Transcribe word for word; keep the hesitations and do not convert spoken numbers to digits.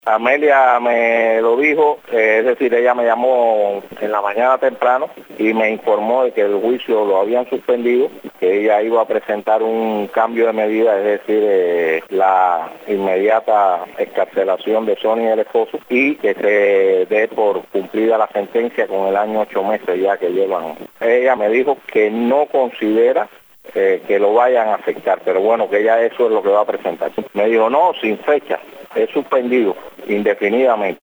Amelia me lo dijo, eh, es decir, ella me llamó en la mañana temprano y me informó de que el juicio lo habían suspendido, que ella iba a presentar un cambio de medida, es decir, eh, la inmediata excarcelación de Sonia y el esposo, y que se dé por cumplida la sentencia con el año ocho meses ya que llevan. Ella me dijo que no considera Eh, que lo vayan a afectar, pero bueno, que ya eso es lo que va a presentar. Me dijo, no, sin fecha, es suspendido indefinidamente.